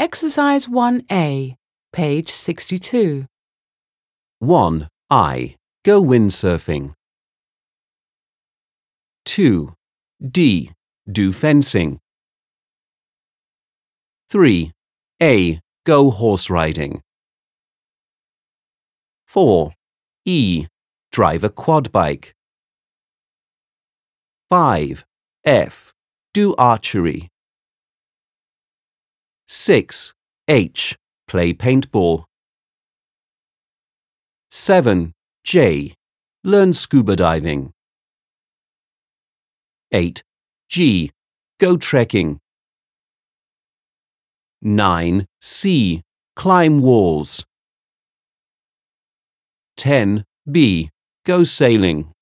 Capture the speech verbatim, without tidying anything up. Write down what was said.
Exercise one A, page sixty-two. one. I. Go windsurfing. two. D. Do fencing. three. A. Go horse riding. four. E. Drive a quad bike. five. F. Do archery. six. H. Play paintball. seven. J. Learn scuba diving. eight. G. Go trekking. nine. C. Climb walls. ten. B. Go sailing.